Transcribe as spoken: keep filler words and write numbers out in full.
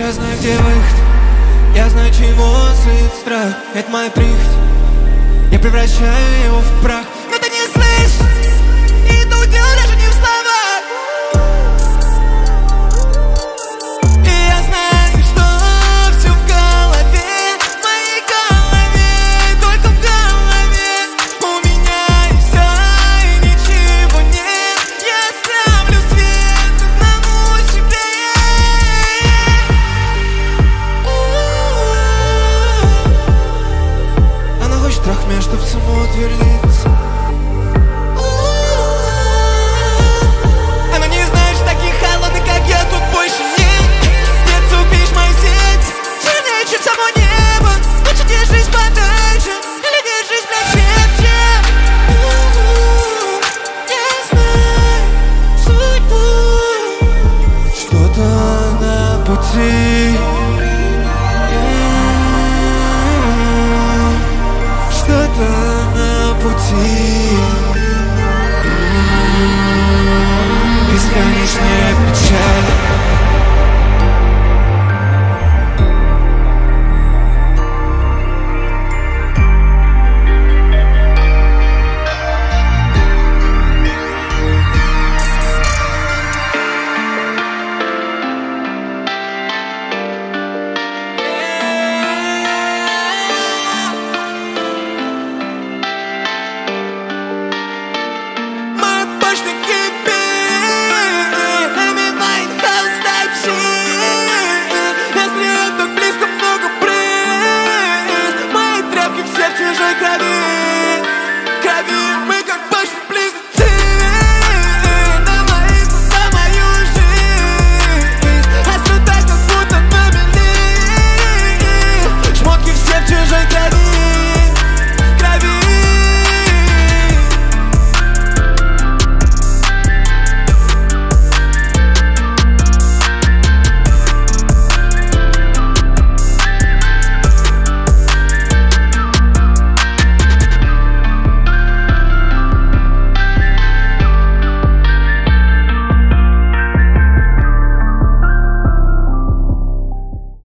Я знаю, где выход, я знаю, чего стоит страх. Это моя прихоть, я превращаю его в прах. Но ты не слышишь, и тут дело даже не в словах. И я знаю, что все в голове, в моей голове, только в голове. У меня и все, и ничего нет. Я ставлю свет одному себе. Она хочет трах меня, чтоб самоутвердиться. Она не знает, что таких холодных, как я, тут больше нет. Нет, цепишь мою сеть, жирнее, чем само небо. Лучше держись подальше, или держись, блядь, крепче. Я знаю судьбу, что-то на пути.